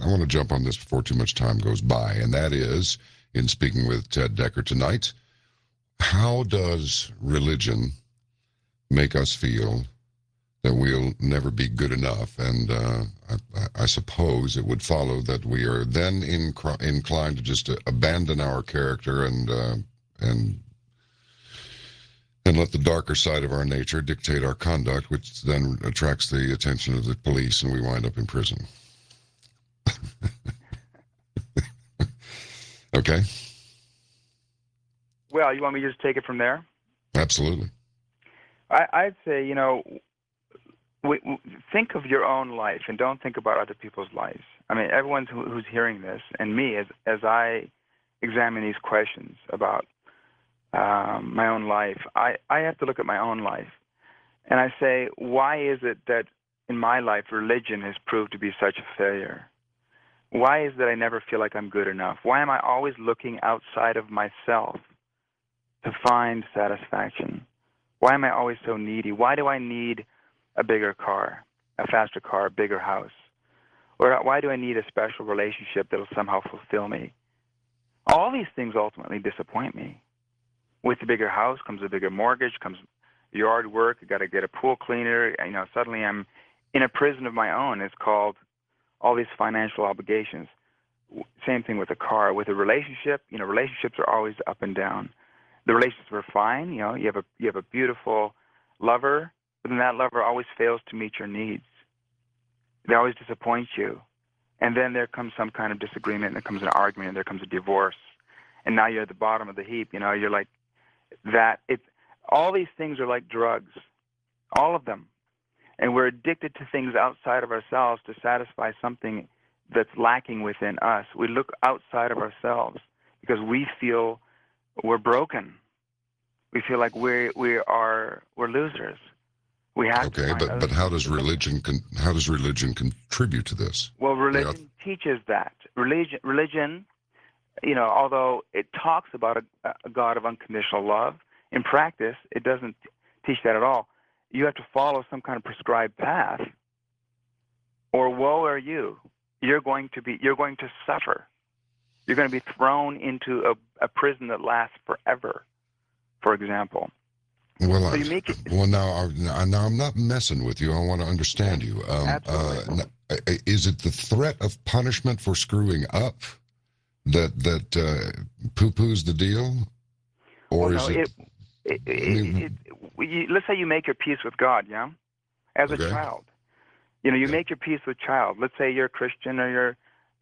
I want to jump on this before too much time goes by, and that is, in speaking with Ted Decker tonight, how does religion make us feel that we'll never be good enough? And I suppose it would follow that we are then inclined to just abandon our character and let the darker side of our nature dictate our conduct, which then attracts the attention of the police, and we wind up in prison. Okay? Well, you want me to just take it from there? Absolutely. I'd say, think of your own life and don't think about other people's lives. I mean, everyone who's hearing this, and me, as I examine these questions about my own life, I have to look at my own life. And I say, why is it that in my life religion has proved to be such a failure? Why is it that I never feel like I'm good enough? Why am I always looking outside of myself to find satisfaction? Why am I always so needy? Why do I need a bigger car, a faster car, a bigger house? Or why do I need a special relationship that will somehow fulfill me? All these things ultimately disappoint me. With the bigger house comes a bigger mortgage, comes yard work, I got to get a pool cleaner. Suddenly I'm in a prison of my own. It's called all these financial obligations. Same thing with a car. With a relationship, relationships are always up and down. The relationships are fine. You have a beautiful lover, but then that lover always fails to meet your needs. They always disappoint you. And then there comes some kind of disagreement, and there comes an argument, and there comes a divorce. And now you're at the bottom of the heap. You're like that. All these things are like drugs, all of them. And we're addicted to things outside of ourselves to satisfy something that's lacking within us. We look outside of ourselves because we feel we're broken. We feel like we're losers. We have okay, but how does religion contribute to this? Well, religion teaches that. Religion, although it talks about a God of unconditional love, in practice it doesn't teach that at all. You have to follow some kind of prescribed path, or woe are you. You're going to suffer. You're going to be thrown into a prison that lasts forever, for example. Well, so now I'm not messing with you. I want to understand you. Absolutely. Is it the threat of punishment for screwing up that poo-poos the deal, or is it? Let's say you make your peace with God, yeah, as a child. You make your peace with child. Let's say you're a Christian or you're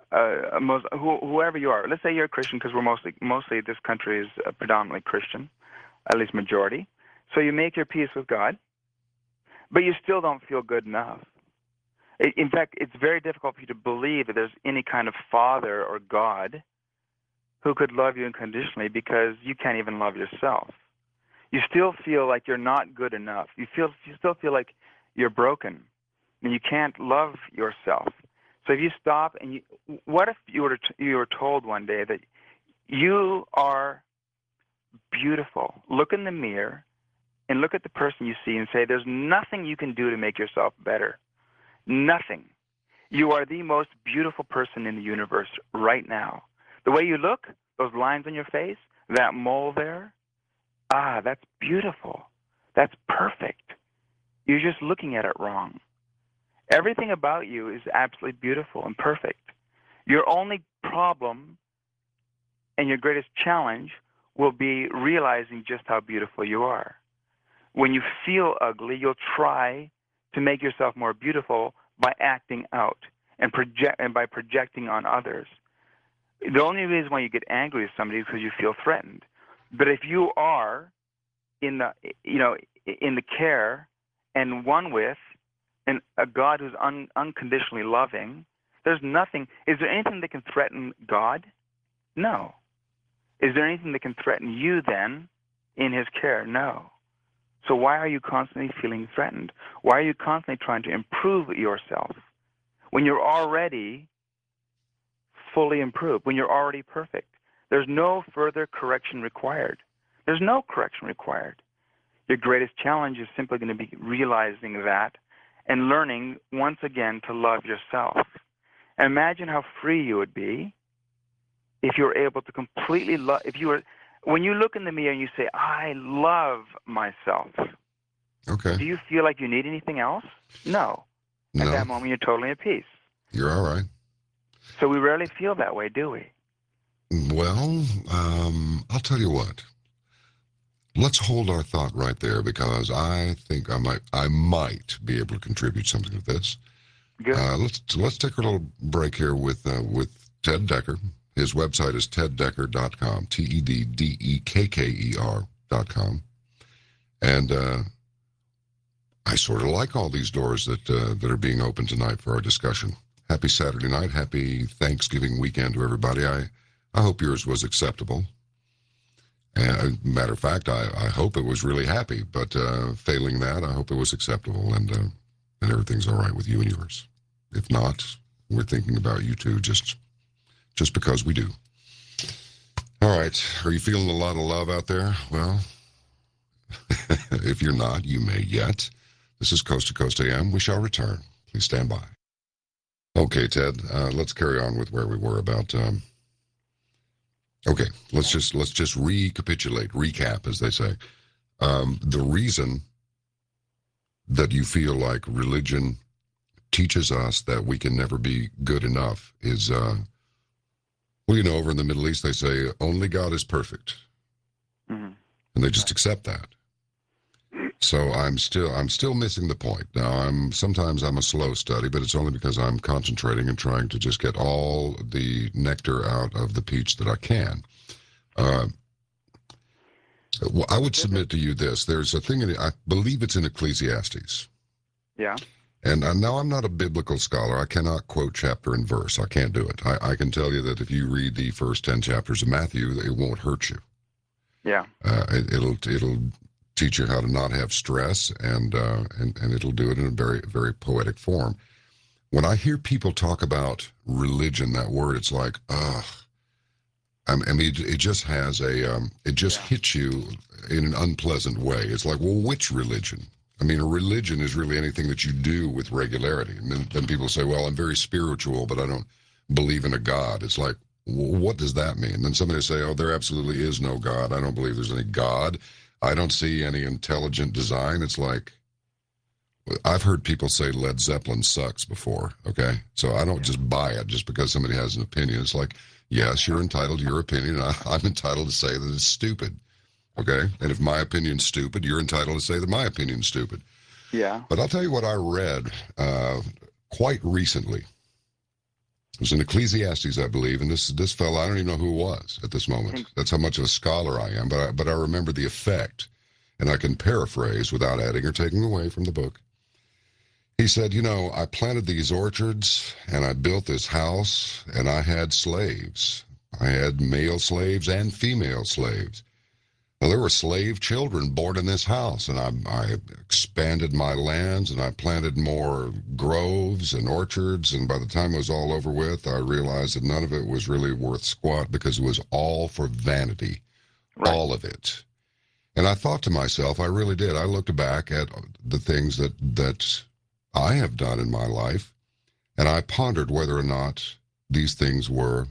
whoever you are. Let's say you're a Christian, because we're mostly this country is predominantly Christian, at least majority. So you make your peace with God, but you still don't feel good enough. In fact, it's very difficult for you to believe that there's any kind of Father or God who could love you unconditionally, because you can't even love yourself. You still feel like you're not good enough. You still feel like you're broken, and you can't love yourself. So if you stop and what if you were told one day that you are beautiful? Look in the mirror and look at the person you see and say, there's nothing you can do to make yourself better. Nothing. You are the most beautiful person in the universe right now. The way you look, those lines on your face, that mole there, that's beautiful. That's perfect. You're just looking at it wrong. Everything about you is absolutely beautiful and perfect. Your only problem and your greatest challenge will be realizing just how beautiful you are. When you feel ugly, you'll try to make yourself more beautiful by acting out and by projecting on others. The only reason why you get angry with somebody is because you feel threatened. But if you are in the care and one with a God who's unconditionally loving, there's nothing. Is there anything that can threaten God? No. Is there anything that can threaten you then in his care? No. So why are you constantly feeling threatened? Why are you constantly trying to improve yourself when you're already fully improved, when you're already perfect? There's no further correction required. There's no correction required. Your greatest challenge is simply going to be realizing that and learning once again to love yourself. Imagine how free you would be if you were able to completely love. When you look in the mirror and you say, "I love myself." Okay. Do you feel like you need anything else? No. At that moment, you're totally at peace. You're all right. So we rarely feel that way, do we? Well, I'll tell you what. Let's hold our thought right there, because I think I might be able to contribute something to this. Good. Let's take a little break here with Ted Dekker. His website is teddekker.com, TEDDEKKER.com. And I sort of like all these doors that are being opened tonight for our discussion. Happy Saturday night. Happy Thanksgiving weekend to everybody. I hope yours was acceptable. Matter of fact, I hope it was really happy, but failing that, I hope it was acceptable and everything's all right with you and yours. If not, we're thinking about you too, just because we do. All right, are you feeling a lot of love out there? Well, if you're not, you may yet. This is Coast to Coast AM. We shall return. Please stand by. Okay, Ted, let's carry on with where we were about... Okay, let's just recap, as they say. The reason that you feel like religion teaches us that we can never be good enough is, well, over in the Middle East, they say only God is perfect, and they just accept that. So I'm still missing the point. Now, sometimes I'm a slow study, but it's only because I'm concentrating and trying to just get all the nectar out of the peach that I can. Well, I would submit to you this. There's a thing, I believe it's in Ecclesiastes. Yeah. And now I'm not a biblical scholar. I cannot quote chapter and verse. I can't do it. I can tell you that if you read the first 10 chapters of Matthew, it won't hurt you. Yeah. It'll teach you how to not have stress, and it'll do it in a very, very poetic form. When I hear people talk about religion, that word, it's like, ugh. I mean, it just has it just hits you in an unpleasant way. It's like, well, which religion? I mean, a religion is really anything that you do with regularity. And then people say, well, I'm very spiritual, but I don't believe in a God. It's like, well, what does that mean? And then somebody say, oh, there absolutely is no God. I don't believe there's any God. I don't see any intelligent design. It's like, I've heard people say Led Zeppelin sucks before, okay? So I don't just buy it just because somebody has an opinion. It's like, yes, you're entitled to your opinion, and I'm entitled to say that it's stupid, okay? And if my opinion's stupid, you're entitled to say that my opinion's stupid. Yeah. But I'll tell you what I read quite recently. It was in Ecclesiastes, I believe, and this fellow, I don't even know who it was at this moment. That's how much of a scholar I am, but I remember the effect, and I can paraphrase without adding or taking away from the book. He said, I planted these orchards, and I built this house, and I had slaves. I had male slaves and female slaves. Now, there were slave children born in this house, and I expanded my lands, and I planted more groves and orchards, and by the time it was all over with, I realized that none of it was really worth squat because it was all for vanity, all of it. And I thought to myself, I really did. I looked back at the things that I have done in my life, and I pondered whether or not these things were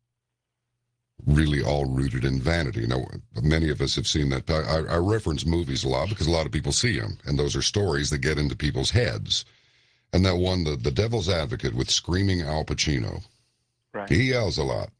really all rooted in vanity. Now, many of us have seen that. I reference movies a lot because a lot of people see them, and those are stories that get into people's heads. And that one, The Devil's Advocate with screaming Al Pacino. Right. He yells a lot,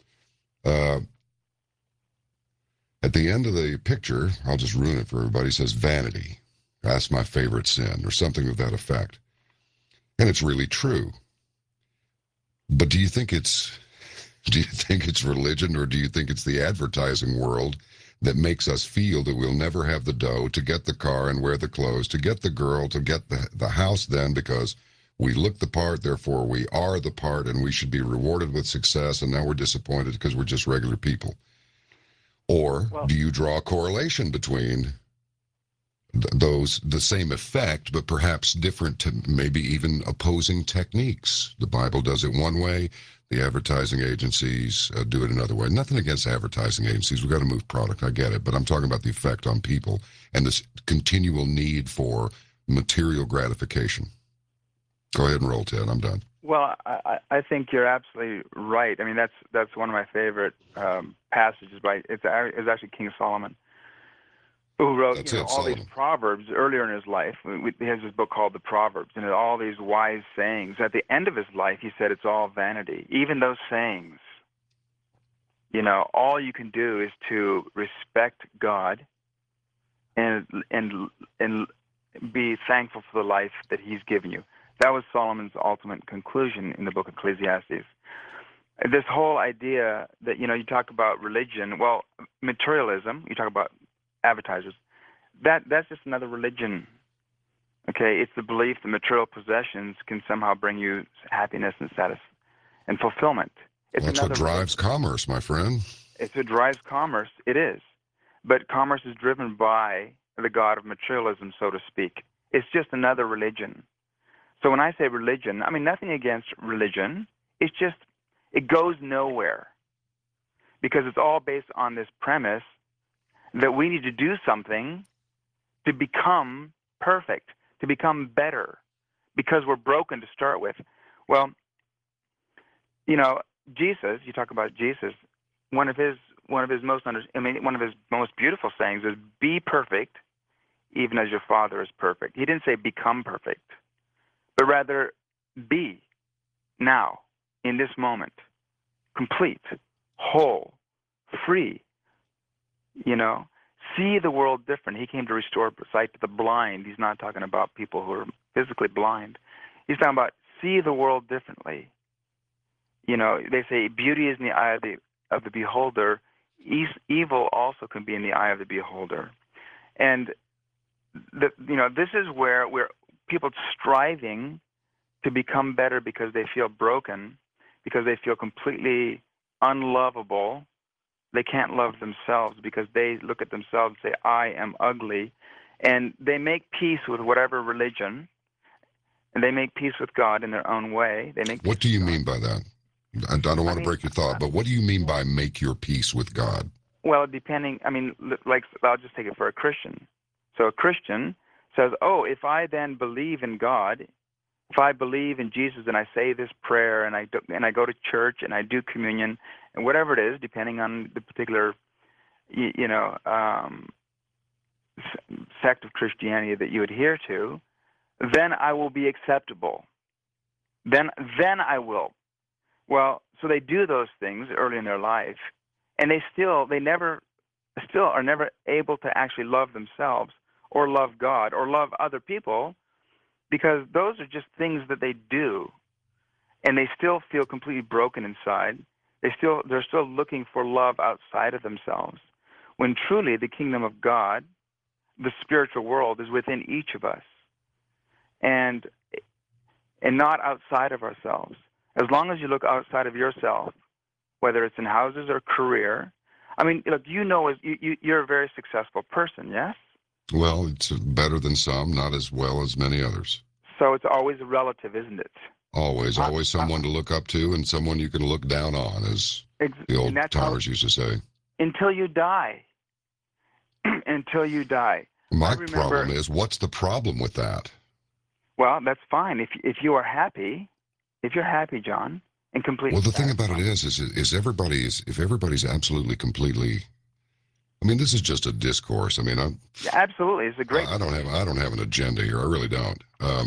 At the end of the picture, I'll just ruin it for everybody, it says vanity. That's my favorite sin, or something of that effect. And it's really true. But do you think it's religion, or do you think it's the advertising world that makes us feel that we'll never have the dough to get the car and wear the clothes, to get the girl, to get the house then because we look the part, therefore we are the part, and we should be rewarded with success, and now we're disappointed because we're just regular people? Or do you draw a correlation between the same effect, but perhaps different, maybe even opposing techniques? The Bible does it one way. The advertising agencies do it another way. Nothing against advertising agencies. We've got to move product. I get it. But I'm talking about the effect on people and this continual need for material gratification. Go ahead and roll, Ted. I'm done. Well, I think you're absolutely right. I mean, that's one of my favorite passages. It's actually King Solomon, who wrote That's it, all these Solomon. proverbs earlier in his life. He has this book called The Proverbs, and all these wise sayings. At the end of his life, he said it's all vanity. Even those sayings, all you can do is to respect God and be thankful for the life that He's given you. That was Solomon's ultimate conclusion in the book of Ecclesiastes. This whole idea that, you talk about religion, well, materialism, you talk about advertisers, that's just another religion. Okay, it's the belief that material possessions can somehow bring you happiness and status and fulfillment. That's what drives commerce, my friend. It's what drives commerce. It is. But commerce is driven by the god of materialism, so to speak. It's just another religion. So when I say religion, I mean nothing against religion. It's just, it goes nowhere. Because it's all based on this premise that we need to do something to become perfect, to become better, because we're broken to start with. Well, Jesus, you talk about Jesus, one of his most beautiful sayings is, be perfect even as your Father is perfect. He didn't say become perfect, but rather be now, in this moment, complete, whole, free. See the world different. He came to restore sight to the blind. He's not talking about people who are physically blind. He's talking about see the world differently. They say beauty is in the eye of the beholder. Evil also can be in the eye of the beholder. And this is where people striving to become better because they feel broken, because they feel completely unlovable. They can't love themselves because they look at themselves and say, I am ugly. And they make peace with whatever religion, and they make peace with God in their own way. What do you mean by that? I don't want to break your thought, but what do you mean by make your peace with God? Well, I'll just take it for a Christian. So a Christian says, if I then believe in God, if I believe in Jesus and I say this prayer and I go to church and I do communion and whatever it is, depending on the particular, sect of Christianity that you adhere to, then I will be acceptable. Then I will. Well, so they do those things early in their life, and they are never able to actually love themselves or love God or love other people, because those are just things that they do, and they still feel completely broken inside. They're still looking for love outside of themselves, when truly the kingdom of God, the spiritual world, is within each of us, and not outside of ourselves. As long as you look outside of yourself, whether it's in houses or career, I mean, look, you're a very successful person, yes? Well, it's better than some, not as well as many others. So it's always relative, isn't it? Always someone to look up to and someone you can look down on, as the old timers used to say. Until you die. Until you die. My problem is, what's the problem with that? Well, that's fine. If you are happy, if you're happy, John, and completely. Well, the thing about it is if everybody's absolutely, completely. I mean, this is just a discourse. I mean, absolutely, it's a great. I don't have an agenda here. I really don't.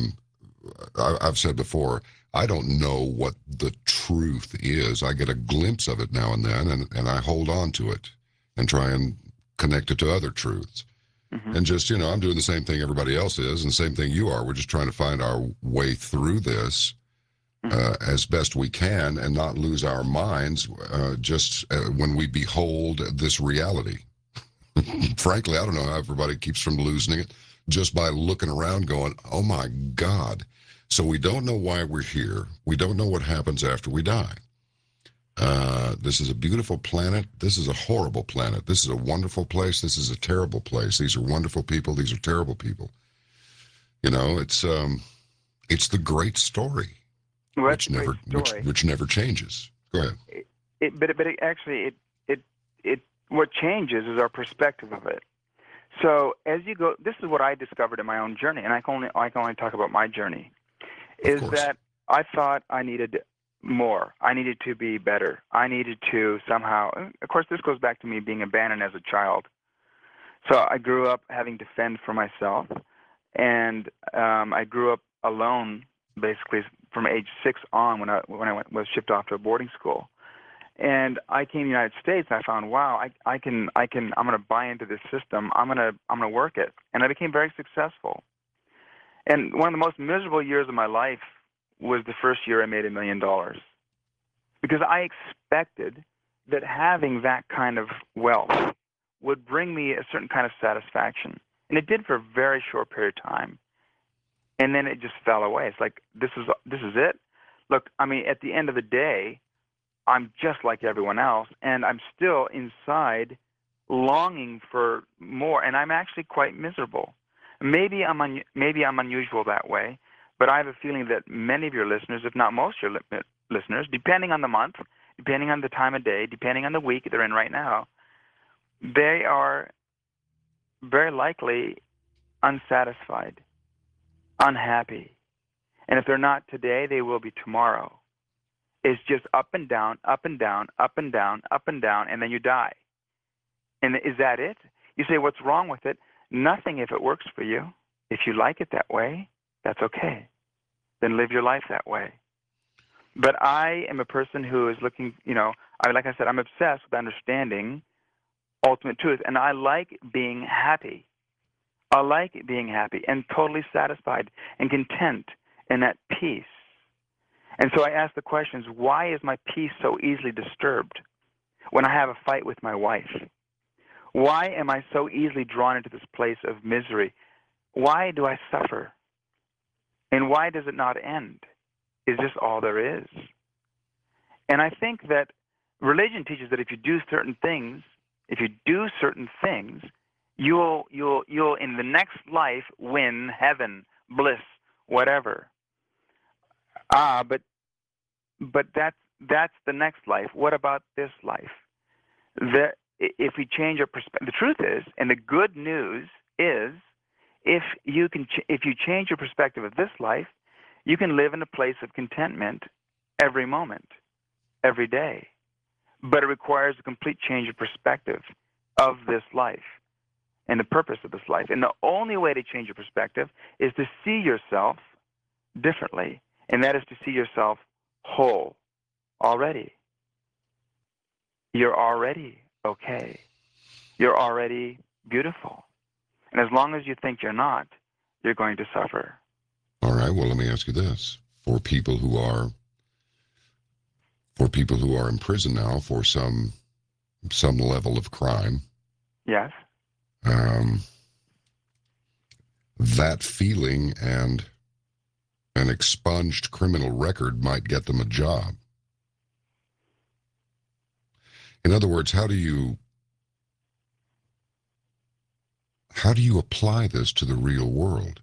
I've said before, I don't know what the truth is. I get a glimpse of it now and then, and I hold on to it and try and connect it to other truths. Mm-hmm. And just, I'm doing the same thing everybody else is, and the same thing you are. We're just trying to find our way through this as best we can and not lose our minds when we behold this reality. Frankly, I don't know how everybody keeps from losing it just by looking around going, oh my God. So we don't know why we're here. We don't know what happens after we die. This is a beautiful planet. This is a horrible planet. This is a wonderful place. This is a terrible place. These are wonderful people. These are terrible people. It's the great story, which never changes. Go ahead. What changes is our perspective of it. So as you go, this is what I discovered in my own journey, and I can only talk about my journey. Is that I thought I needed more. I needed to be better. I needed to somehow, of course, this goes back to me being abandoned as a child. So I grew up having to fend for myself, and I grew up alone, basically from age 6 on when was shipped off to a boarding school. And I came to the United States, and I found, wow, I'm going to buy into this system. I'm going to work it, and I became very successful. And one of the most miserable years of my life was the first year I made $1 million, because I expected that having that kind of wealth would bring me a certain kind of satisfaction. And it did for a very short period of time. And then it just fell away. It's like, this is it? Look, I mean, at the end of the day, I'm just like everyone else, and I'm still inside longing for more, and I'm actually quite miserable. Maybe I'm unusual that way, but I have a feeling that many of your listeners, if not most of your listeners, depending on the month, depending on the time of day, depending on the week they're in right now, they are very likely unsatisfied, unhappy. And if they're not today, they will be tomorrow. It's just up and down, up and down, up and down, up and down, and then you die. And is that it? You say, what's wrong with it? Nothing if it works for you. If you like it that way, that's okay. Then live your life that way. But I am a person who is looking, like I said, I'm obsessed with understanding ultimate truth, and I like being happy. I like being happy and totally satisfied and content and at peace. And so I ask the questions, why is my peace so easily disturbed when I have a fight with my wife? Why am I so easily drawn into this place of misery? Why do I suffer? And why does it not end? Is this all there is? And I think that religion teaches that if you do certain things, you'll in the next life win heaven, bliss, whatever. But that's the next life. What about this life? If we change our perspective, the truth is, and the good news is, if you change your perspective of this life, you can live in a place of contentment every moment, every day. But it requires a complete change of perspective of this life and the purpose of this life. And the only way to change your perspective is to see yourself differently, and that is to see yourself whole already. You're already okay. You're already beautiful. And as long as you think you're not, you're going to suffer. All right, well, let me ask you this. For people who are in prison now for some level of crime. Yes. That feeling and an expunged criminal record might get them a job. In other words, how do you apply this to the real world?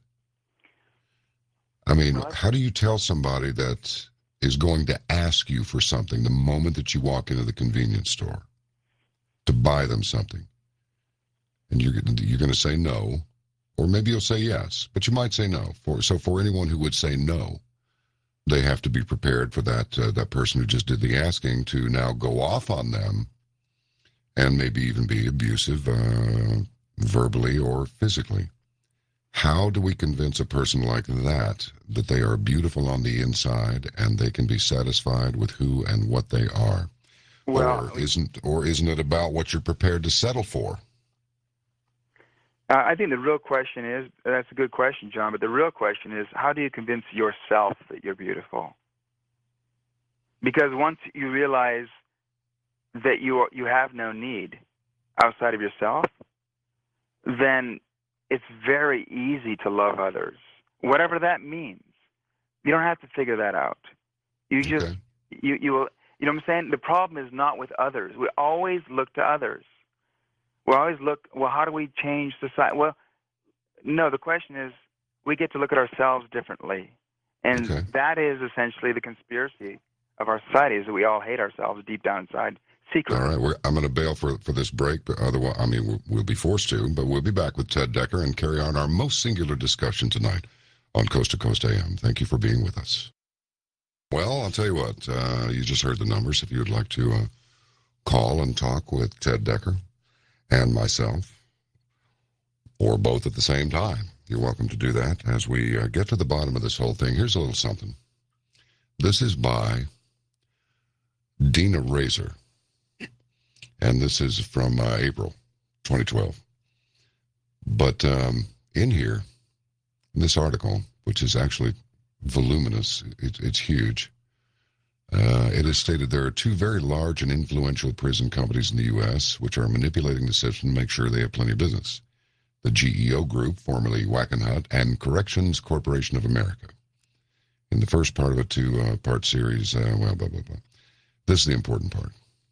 I mean, how do you tell somebody that is going to ask you for something the moment that you walk into the convenience store to buy them something, and you're going to say no, or maybe you'll say yes, but you might say no. So for anyone who would say no, they have to be prepared for that person who just did the asking to now go off on them and maybe even be abusive verbally or physically. How do we convince a person like that they are beautiful on the inside and they can be satisfied with who and what they are? Well, isn't it about what you're prepared to settle for? I think the real question is, that's a good question, John, but the real question is, how do you convince yourself that you're beautiful? Because once you realize that you have no need outside of yourself, then it's very easy to love others, whatever that means. You don't have to figure that out. You just, Okay. you know what I'm saying? The problem is not with others. We always look to others. We always look, well, how do we change society? Well, no, the question is, we get to look at ourselves differently. And Okay. that is essentially the conspiracy of our society, is that we all hate ourselves deep down inside, secretly. All right, I'm going to bail for this break, but otherwise, I mean, we'll be forced to, but we'll be back with Ted Decker and carry on our most singular discussion tonight on Coast to Coast AM. Thank you for being with us. Well, I'll tell you what. You just heard the numbers. If you would like to call and talk with Ted Decker and myself, or both at the same time, you're welcome to do that. As we get to the bottom of this whole thing, here's a little something. This is by Dina Razor, and this is from April 2012. But in here, in this article, which is actually voluminous, it's huge, it is stated there are two very large and influential prison companies in the U.S. which are manipulating the system to make sure they have plenty of business. The GEO Group, formerly Wackenhut, and Corrections Corporation of America. In the first part of a two-part series, blah, blah, blah. This is the important part.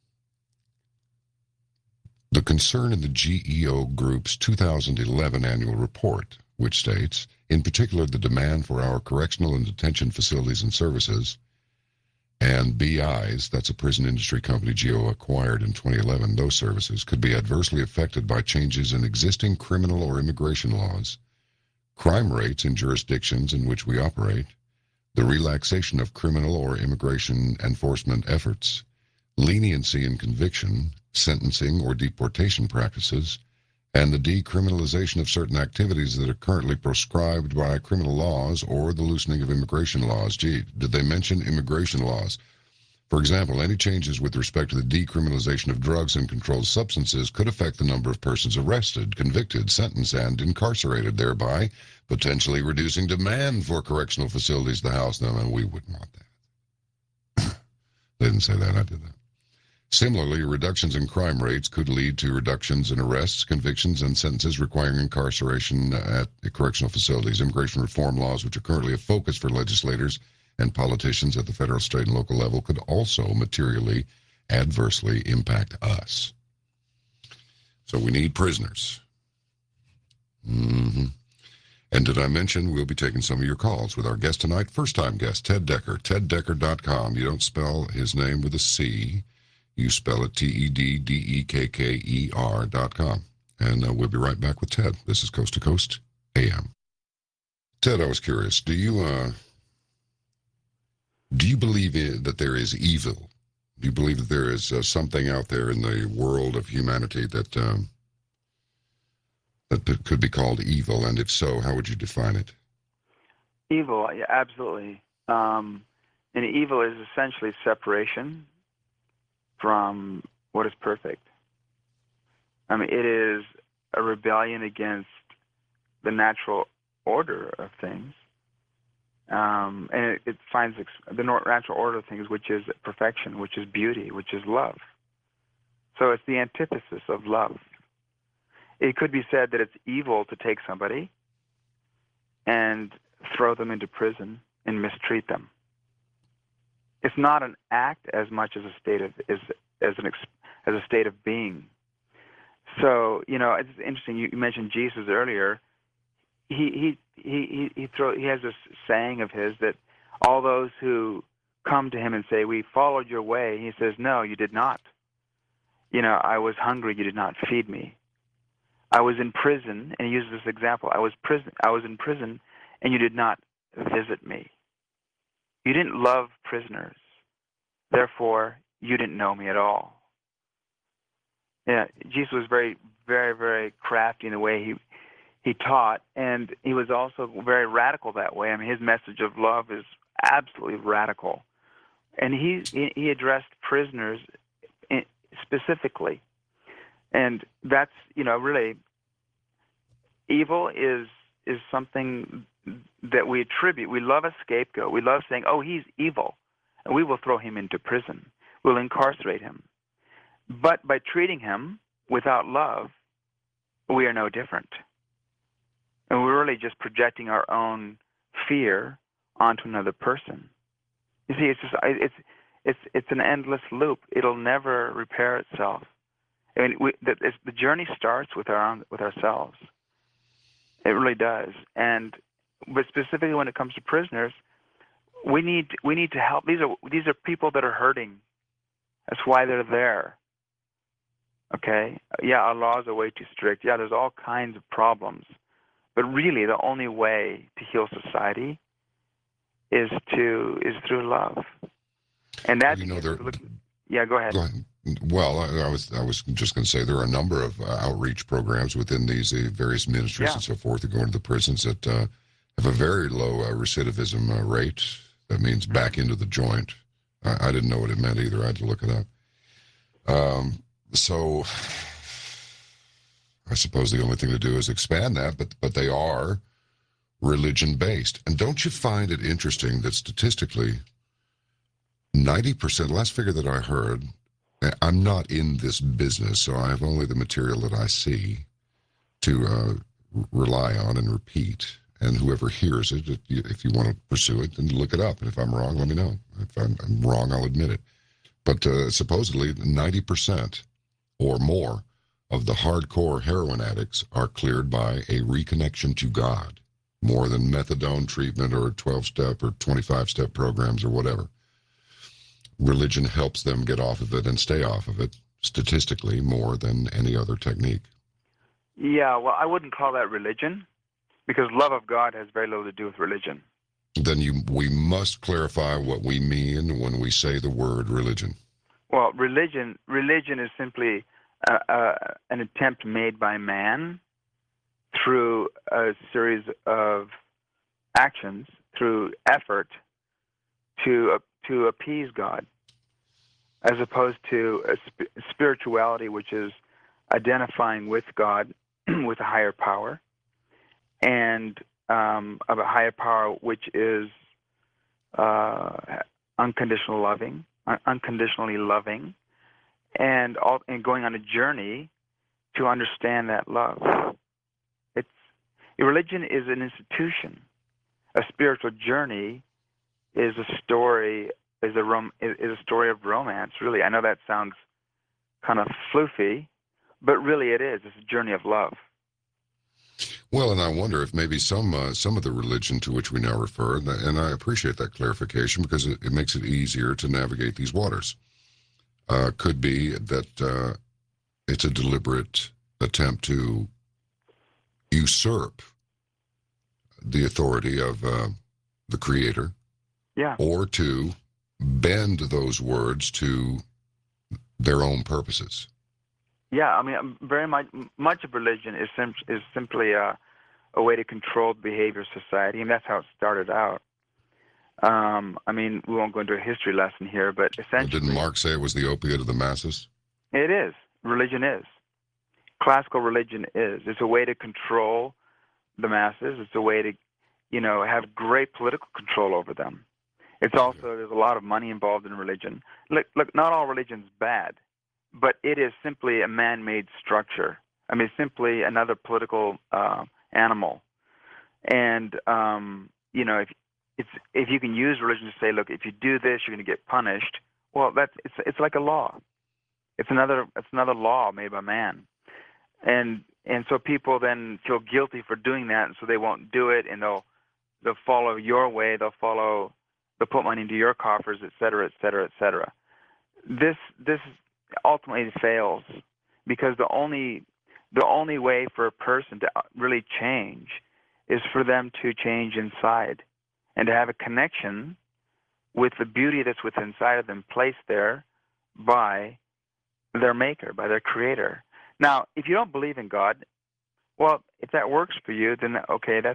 The concern in the GEO Group's 2011 annual report, which states, in particular, the demand for our correctional and detention facilities and services, and BI's, that's a prison industry company GEO acquired in 2011, those services could be adversely affected by changes in existing criminal or immigration laws, crime rates in jurisdictions in which we operate, the relaxation of criminal or immigration enforcement efforts, leniency in conviction, sentencing, or deportation practices, and the decriminalization of certain activities that are currently proscribed by criminal laws or the loosening of immigration laws. Gee, did they mention immigration laws? For example, any changes with respect to the decriminalization of drugs and controlled substances could affect the number of persons arrested, convicted, sentenced, and incarcerated, thereby potentially reducing demand for correctional facilities in the House. No, we wouldn't want that. They didn't say that, I did that. Similarly, reductions in crime rates could lead to reductions in arrests, convictions, and sentences requiring incarceration at correctional facilities. Immigration reform laws, which are currently a focus for legislators and politicians at the federal, state, and local level, could also materially adversely impact us. So we need prisoners. And did I mention we'll be taking some of your calls with our guest tonight? First-time guest, Ted Decker, teddecker.com. You don't spell his name with a C. You spell it TEDDEKKER.com. And we'll be right back with Ted. This is Coast to Coast AM. Ted, I was curious, do you believe that there is evil? Do you believe that there is something out there in the world of humanity that could be called evil? And if so, how would you define it? Evil, yeah, absolutely. And evil is essentially separation from what is perfect. I mean, it is a rebellion against the natural order of things. And it finds the natural order of things, which is perfection, which is beauty, which is love. So it's the antithesis of love. It could be said that it's evil to take somebody and throw them into prison and mistreat them. It's not an act as much as a state of as a state of being. So it's interesting. You mentioned Jesus earlier. He has this saying of his that all those who come to him and say, "We followed your way," he says, "No, you did not. I was hungry, you did not feed me. I was in prison," and he uses this example. I was in prison, and you did not visit me. You didn't love prisoners. Therefore, you didn't know me at all. Yeah, Jesus was very, very, very crafty in the way he taught, and he was also very radical that way. I mean, his message of love is absolutely radical. And he addressed prisoners specifically. And that's, really, evil is something that we attribute. We love a scapegoat. We love saying, "Oh, he's evil," and we will throw him into prison. We'll incarcerate him. But by treating him without love, we are no different. And we're really just projecting our own fear onto another person. You see, it's an endless loop. It'll never repair itself. I mean, the journey starts with ourselves. It really does. But specifically when it comes to prisoners, we need to help. These are people that are hurting. That's why they're there. Okay? Yeah, our laws are way too strict. Yeah, there's all kinds of problems. But really, the only way to heal society is through love, and that. Yeah, go ahead. Go ahead. Well, I was just going to say there are a number of outreach programs within these various ministries and so forth that go into the prisons that have a very low recidivism rate. That means back into the joint. I didn't know what it meant either. I had to look it up. So I suppose the only thing to do is expand that, but they are religion-based. And don't you find it interesting that statistically 90%, last figure that I heard, I'm not in this business, so I have only the material that I see to rely on and repeat. And whoever hears it, if you want to pursue it, then look it up. And if I'm wrong, let me know. If I'm wrong, I'll admit it. But supposedly 90% or more of the hardcore heroin addicts are cleared by a reconnection to God, more than methadone treatment or 12-step or 25-step programs or whatever. Religion helps them get off of it and stay off of it, statistically, more than any other technique. Yeah, well, I wouldn't call that religion, because love of God has very little to do with religion. Then we must clarify what we mean when we say the word religion. Well, religion is simply an attempt made by man through a series of actions, through effort, to appease God, as opposed to a spirituality, which is identifying with God, with a higher power, and of a higher power which is unconditionally loving, and going on a journey to understand that love. Religion is an institution. A spiritual journey is a story of romance. Really, I know that sounds kind of floofy, but really it is. It's a journey of love. Well, and I wonder if maybe some of the religion to which we now refer, and I appreciate that clarification because it makes it easier to navigate these waters, could be that it's a deliberate attempt to usurp the authority of the Creator, or to bend those words to their own purposes. Yeah, I mean, very much of religion is simply a way to control the behavior of society, and that's how it started out. I mean, we won't go into a history lesson here, but essentially... Didn't Marx say it was the opiate of the masses? It is. Religion is. Classical religion is. It's a way to control the masses. It's a way to, have great political control over them. It's also, there's a lot of money involved in religion. Look, not all religion's bad, but it is simply a man-made structure. I mean, simply another political animal. And, if you can use religion to say, look, if you do this, you're going to get punished, well, it's like a law. It's another law made by man. And so people then feel guilty for doing that, and so they won't do it, and they'll follow your way, they'll put money into your coffers, et cetera, et cetera, et cetera. This ultimately fails, because the only way for a person to really change is for them to change inside and to have a connection with the beauty that's within inside of them, placed there by their maker, by their creator. Now, if you don't believe in God, well, if that works for you, then okay, that's,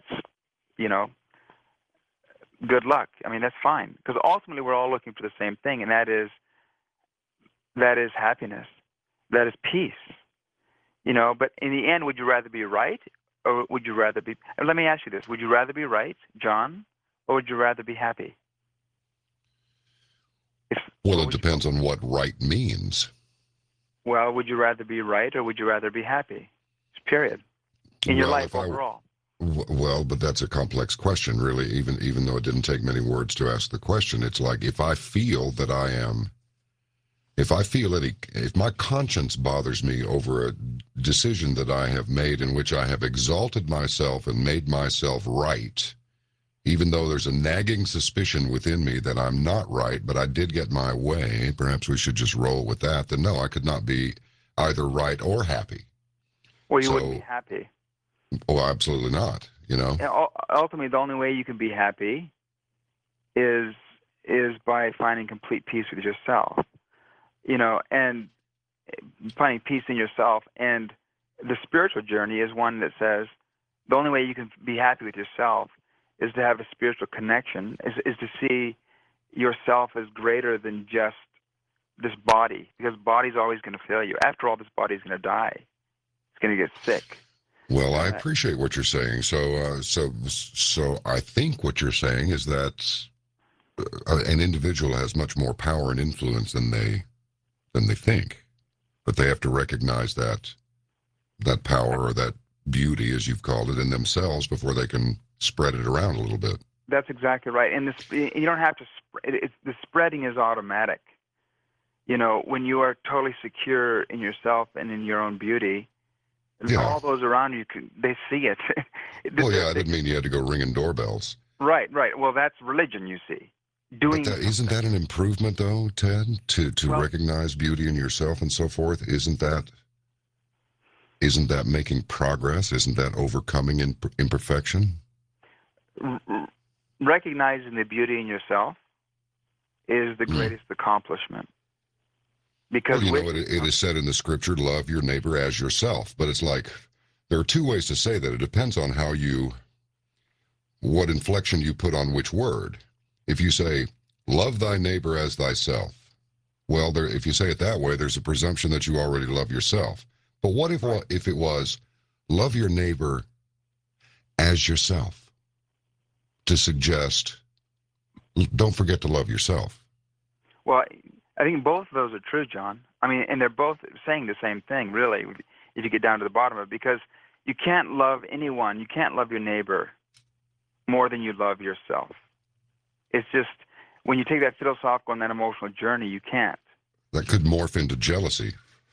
good luck. I mean, that's fine, because ultimately we're all looking for the same thing, and that is happiness, that is peace. But in the end, would you rather be right, or would you rather be? Let me ask you this: would you rather be right, John, or would you rather be happy? Well, it depends on what right means. Well, would you rather be right, or would you rather be happy? Period. In your life overall. Well, but that's a complex question, really, even though it didn't take many words to ask the question. It's like, if I feel if my conscience bothers me over a decision that I have made in which I have exalted myself and made myself right, even though there's a nagging suspicion within me that I'm not right, but I did get my way, perhaps we should just roll with that, then no, I could not be either right or happy. Well, you wouldn't be happy. Oh, absolutely not, And ultimately, the only way you can be happy is by finding complete peace with yourself, and finding peace in yourself. And the spiritual journey is one that says the only way you can be happy with yourself is to have a spiritual connection, is to see yourself as greater than just this body, because body's always going to fail you. After all, this body's going to die. It's going to get sick. Well, I appreciate what you're saying. So I think what you're saying is that an individual has much more power and influence than they think, but they have to recognize that power or that beauty, as you've called it, in themselves before they can spread it around a little bit. That's exactly right. And you don't have to. The spreading is automatic. When you are totally secure in yourself and in your own beauty, all those around you they see it. Well, I didn't mean you had to go ringing doorbells. Right. Well, that's religion, you see. Isn't that an improvement, though, Ted? To recognize beauty in yourself and so forth? Isn't that making progress? Isn't that overcoming imperfection? Recognizing the beauty in yourself is the greatest accomplishment. Because it is said in the scripture, love your neighbor as yourself. But it's like, there are two ways to say that. It depends on what inflection you put on which word. If you say, love thy neighbor as thyself, well, if you say it that way, there's a presumption that you already love yourself. But what if it was, love your neighbor as yourself? To suggest, don't forget to love yourself. Well, I think both of those are true, John. I mean, and they're both saying the same thing, really, if you get down to the bottom of it, because you can't love anyone, you can't love your neighbor more than you love yourself. It's just, when you take that philosophical and that emotional journey, you can't. That could morph into jealousy.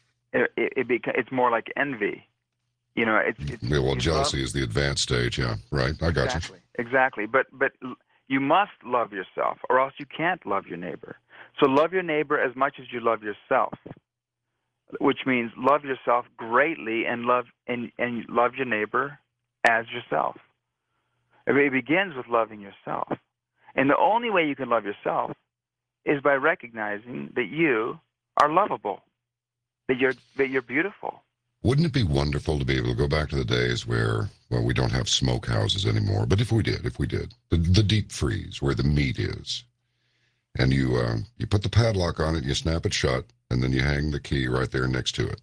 It's more like envy. Jealousy is the advanced stage, yeah, right? I got you. Exactly. But you must love yourself, or else you can't love your neighbor. So love your neighbor as much as you love yourself, which means love yourself greatly and love your neighbor as yourself. It begins with loving yourself. And the only way you can love yourself is by recognizing that you are lovable, that you're beautiful. Wouldn't it be wonderful to be able to go back to the days where, well, we don't have smoke houses anymore, but if we did, the deep freeze where the meat is, and you put the padlock on it, you snap it shut, and then you hang the key right there next to it,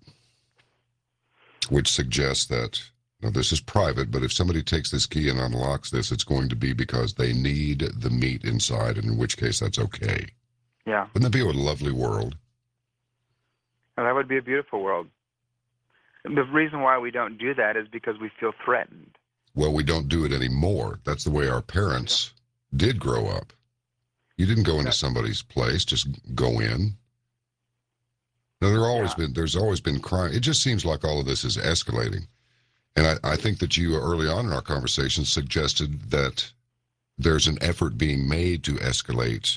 which suggests that, this is private, but if somebody takes this key and unlocks this, it's going to be because they need the meat inside, and in which case that's okay. Yeah. Wouldn't that be a lovely world? Well, that would be a beautiful world. The reason why we don't do that is because we feel threatened. Well, we don't do it anymore. That's the way our parents did grow up. You didn't go into somebody's place, just go in. Now, there's always been crime. It just seems like all of this is escalating. And I think that you early on in our conversation suggested that there's an effort being made to escalate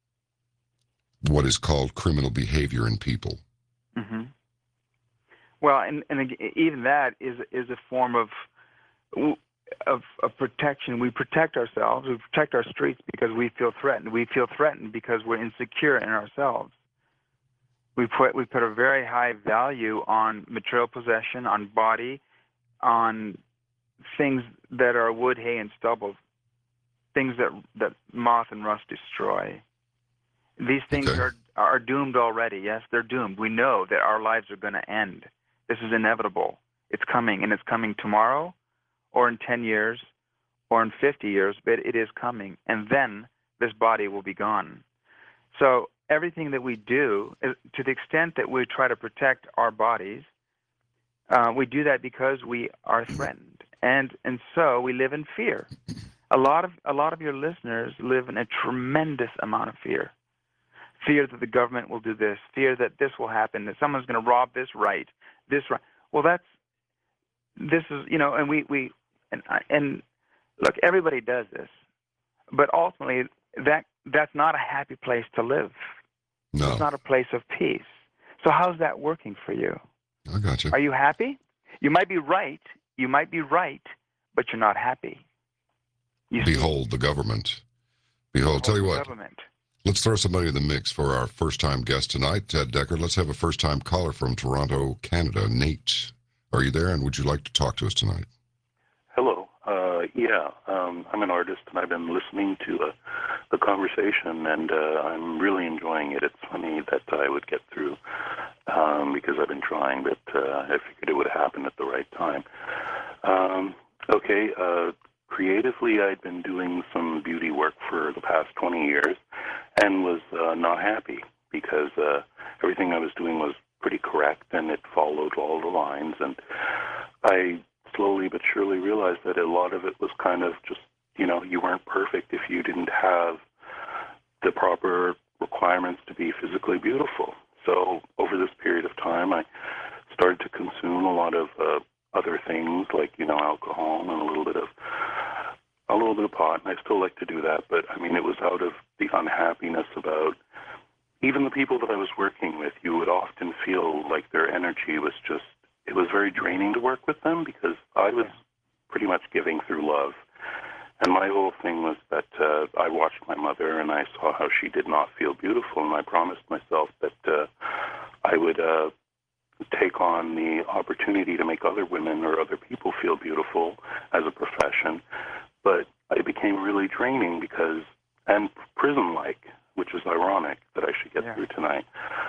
what is called criminal behavior in people. Mm-hmm. Well, and even that is a form of protection. We protect ourselves. We protect our streets because we feel threatened. We feel threatened because we're insecure in ourselves. We put a very high value on material possession, on body, on things that are wood, hay, and stubble, things that moth and rust destroy. These things are doomed already. Yes, they're doomed. We know that our lives are going to end. This is inevitable. It's coming, and it's coming tomorrow, or in 10 years, or in 50 years, but it is coming. And then this body will be gone. So everything that we do, to the extent that we try to protect our bodies, we do that because we are threatened. And so we live in fear. A lot of your listeners live in a tremendous amount of fear. Fear that the government will do this, fear that this will happen, that someone's going to rob this right. Well, this is, and look, everybody does this, but ultimately that's not a happy place to live. No. It's not a place of peace. So how's that working for you? I got you. Are you happy? You might be right, but you're not happy. Behold the government. Behold, tell you what. Government. Let's throw somebody in the mix for our first-time guest tonight, Ted Dekker. Let's have a first-time caller from Toronto, Canada. Nate, are you there, and would you like to talk to us tonight? Hello. I'm an artist, and I've been listening to the conversation, and I'm really enjoying it. It's funny that I would get through because I've been trying, but I figured it would happen at the right time. Creatively, I'd been doing some beauty work for the past 20 years and was not happy because everything I was doing was pretty correct, and it followed all the lines, and I slowly but surely realized that a lot of it was kind of just, you weren't perfect if you didn't have the proper requirements to be physically beautiful. So over this period of time, I started to consume a lot of other things like, alcohol and a little bit of pot, and I still like to do that, but I mean, it was out of the unhappiness about even the people that I was working with. You would often feel like their energy was just, it was very draining to work with them because I was pretty much giving through love. And my whole thing was that I watched my mother and I saw how she did not feel beautiful, and I promised myself that I would take on the opportunity to make other women or other people feel beautiful as a profession. But it became really draining and prison-like, which is ironic that I should get through tonight.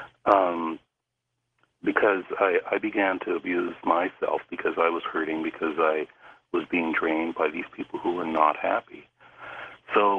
Because I began to abuse myself because I was hurting, because I was being drained by these people who were not happy. So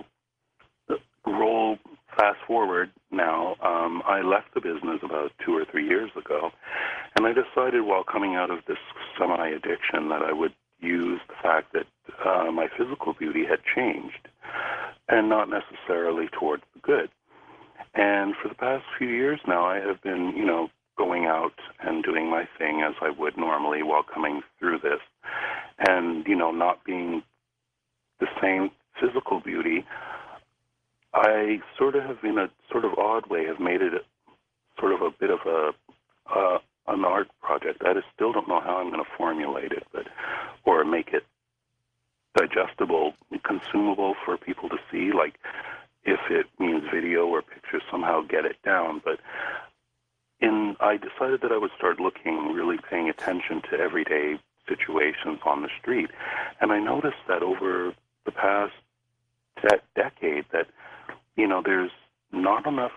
fast forward now, I left the business about 2 or 3 years ago, and I decided while coming out of this semi-addiction that I would use the fact that my physical beauty had changed, and not necessarily towards the good. And for the past few years now, I have been, going out and doing my thing as I would normally while coming through this. And, not being the same physical beauty, I sort of, in a sort of odd way, have made it sort of a bit of an art project. I just still don't know how I'm going to formulate it, or make it digestible, consumable for people to see, like if it means video or pictures, somehow get it down. But I decided that I would start looking, really paying attention to everyday situations on the street. And I noticed that over the past decade that, there's not enough,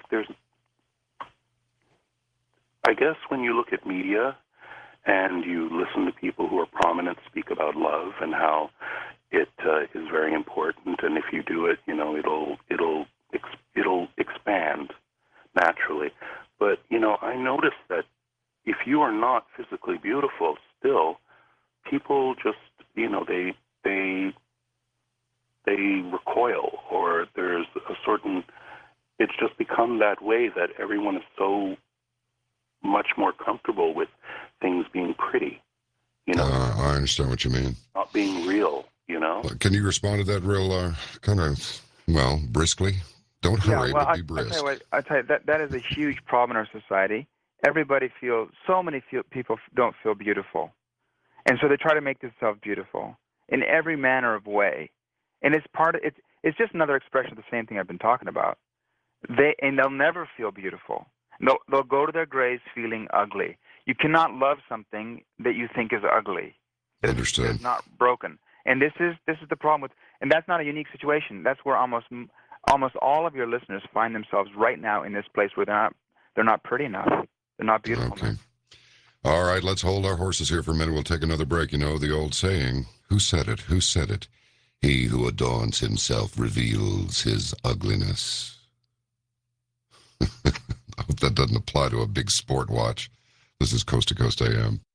I guess when you look at media and you listen to people who are prominent speak about love and how it is very important, and if you do it, it'll expand naturally. But I noticed that if you are not physically beautiful, still, people just they recoil, or there's a certain. It's just become that way that everyone is so much more comfortable with things being pretty. I understand what you mean. Not being real. Can you respond to that real kind of, briskly? Don't hurry, but be brisk. I tell you that is a huge problem in our society. Everybody people don't feel beautiful. And so they try to make themselves beautiful in every manner of way. And it's just another expression of the same thing I've been talking about. They'll never feel beautiful. They'll go to their graves feeling ugly. You cannot love something that you think is ugly. It's not broken. And this is the problem with, and that's not a unique situation. That's where almost all of your listeners find themselves right now, in this place where they're not pretty enough. They're not beautiful okay. enough. All right, let's hold our horses here for a minute. We'll take another break. The old saying, who said it? Who said it? He who adorns himself reveals his ugliness. I hope that doesn't apply to a big sport watch. This is Coast to Coast AM.